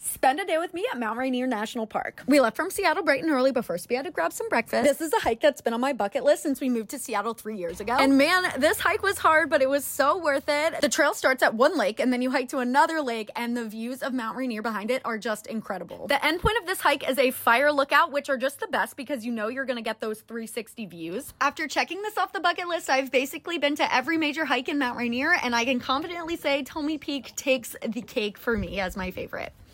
Spend a day with me at Mount Rainier National Park. We left from Seattle bright and early, but first we had to grab some breakfast. This is a hike that's been on my bucket list since we moved to Seattle 3 years ago. And man, this hike was hard, but it was so worth it. The trail starts at one lake, and then you hike to another lake, and the views of Mount Rainier behind it are just incredible. The end point of this hike is a fire lookout, which are just the best because you know you're gonna get those 360 views. After checking this off the bucket list, I've basically been to every major hike in Mount Rainier, and I can confidently say Tommy Peak takes the cake for me as my favorite.